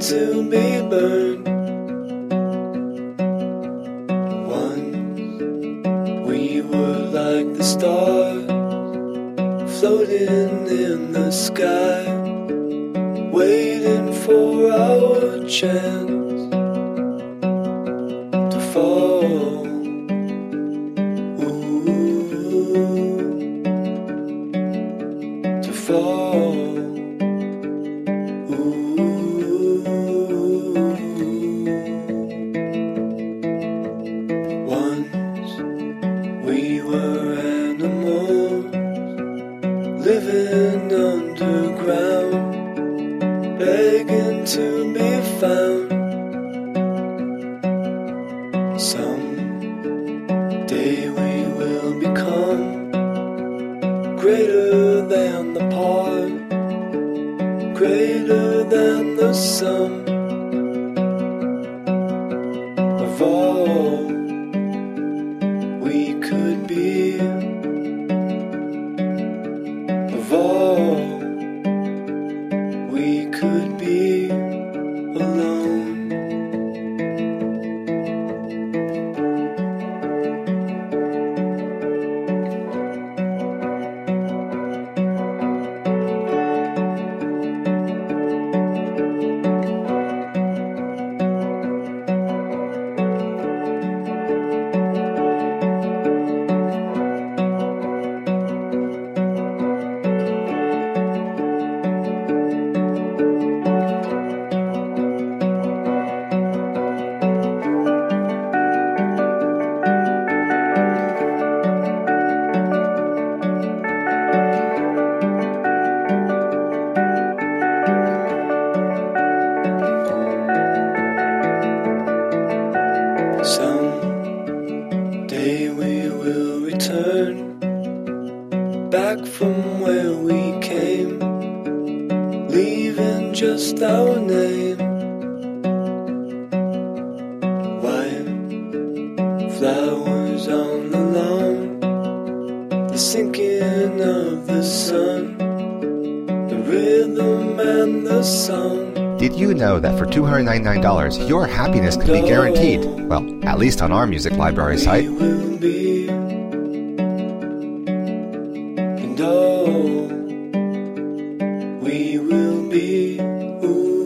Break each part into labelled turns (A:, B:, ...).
A: to be burned. Once we were like the stars, floating in the sky, waiting for our chance to fall. To fall. Once we were animals living underground, begging to be found. Someday we will become greater than the part, greater than the sum of all we could be, of all we could be alone. Someday we will return back from where we came, leaving just our name. White flowers on the lawn, the sinking of the sun, the rhythm and the song.
B: Did you know that for $299, your happiness could be guaranteed? Well, at least on our music library site.
A: We will be, and all we will be. Ooh.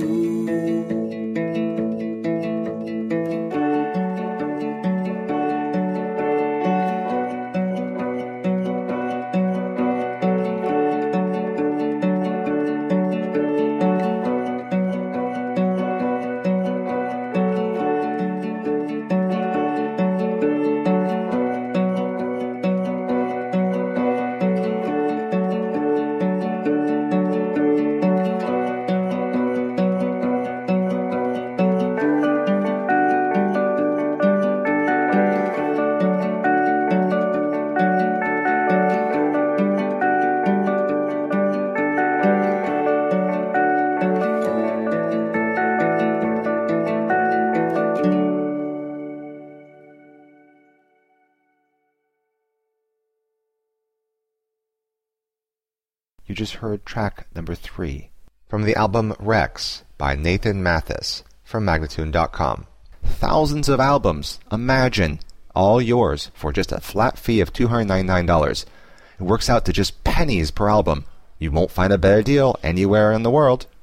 B: You just heard track number 3 from the album Rex by Nathan Mathis from Magnatune.com. Thousands of albums, imagine, all yours for just a flat fee of $299. It works out to just pennies per album. You won't find a better deal anywhere in the world.